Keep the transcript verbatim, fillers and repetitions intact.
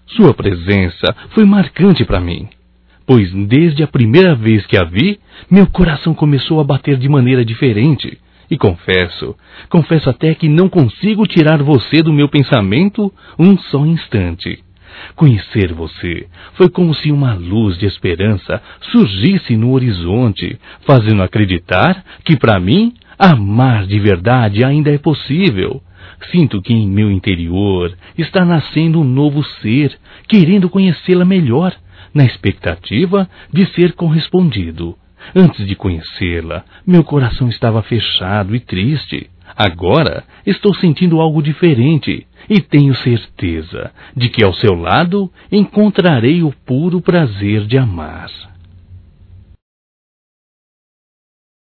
Sua presença foi marcante para mim, pois desde a primeira vez que a vi, meu coração começou a bater de maneira diferente. E confesso, confesso até que não consigo tirar você do meu pensamento um só instante. Conhecer você foi como se uma luz de esperança surgisse no horizonte, fazendo acreditar que para mim amar de verdade ainda é possível. Sinto que em meu interior está nascendo um novo ser, querendo conhecê-la melhor, na expectativa de ser correspondido. Antes de conhecê-la, meu coração estava fechado e triste. Agora estou sentindo algo diferente e tenho certeza de que ao seu lado encontrarei o puro prazer de amar.